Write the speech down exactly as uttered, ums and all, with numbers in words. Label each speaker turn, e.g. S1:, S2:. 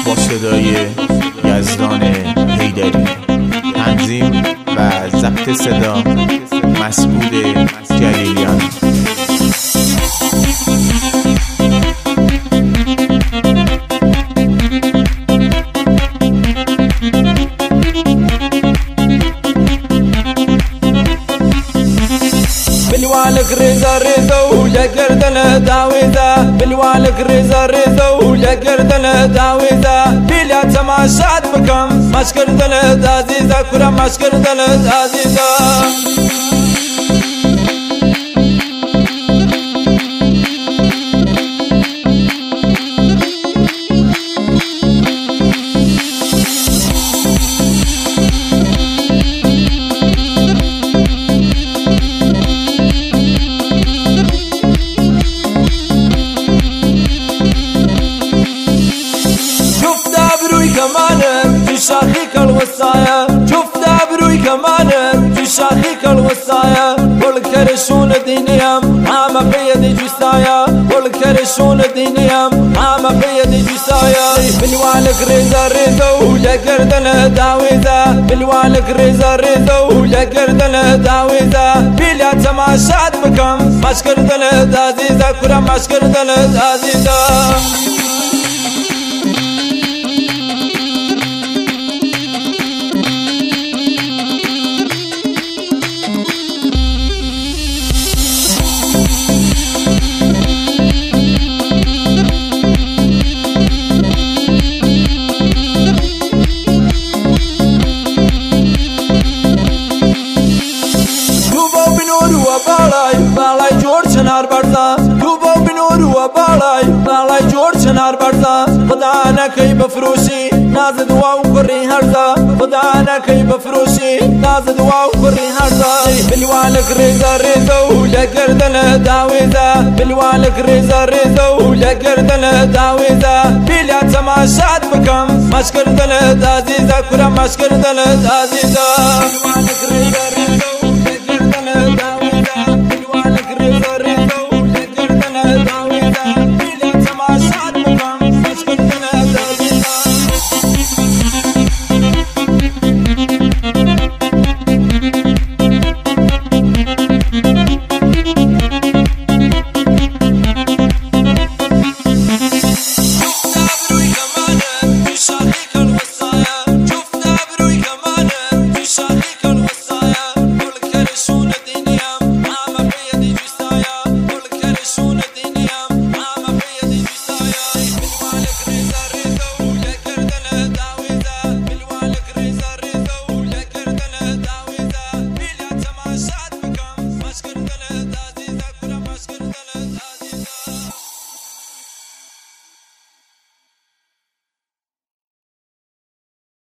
S1: با صدای یزدان حیدری، تنظیم و ضبط صدا مسعود جلیلیان.
S2: بالوالك ريزا ريزا ولا قردنا داويزا، بالوالك ريزا ريزا ولا قردنا داويزا، بلا تماشات بكم ماش قردنا دازيزا، كرة ماش قردنا دازيزا. كمانك تشاخيك الوصايا، شفت عبروي كمانك تشاخيك الوصايا، والكرشون دينيام عاما بيدي جسايا، والكرشون دينيام عاما بيدي جسايا. بالوالك ريزا ريزا ولا قردنا داويزا، بالوالك ريزا ريزا ولا قردنا داويزا، بلا تماشات بكم ماش قردنا دازيزا، كرة ماش قردنا دازيزا. بالاي جورج نار برزا، دوبو بنور وبالاي بالاي جورج نار برزا، خدانا كي بفروشي ناز دوا وكري هرزا، خدانا كي بفروشي ناز دوا وكري هرزا. بالوالك ريزا ريزا ولا قردنا داويزا، بالوالك ريزا ريزا ولا قردنا داويزا، بلا تماشات بكم ماش قردنا دازيزا، كرة ماش قردنا دازيزا.